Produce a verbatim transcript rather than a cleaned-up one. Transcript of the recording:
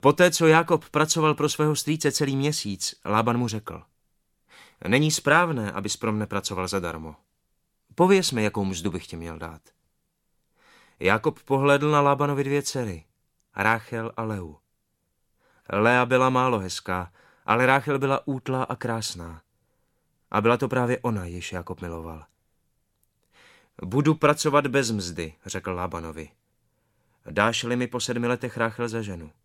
Poté, co Jákob pracoval pro svého strýce celý měsíc, Lában mu řekl: Není správné, abys pro mne pracoval zadarmo. Pověz mi, jakou mzdu bych ti měl dát. Jákob pohlédl na Lábanovi dvě dcery, Ráchel a Leu. Lea byla málo hezká, ale Ráchel byla útlá a krásná. A byla to právě ona, jež Jákob miloval. Budu pracovat bez mzdy, řekl Lábanovi. Dáš-li mi po sedmi letech Ráchel za ženu?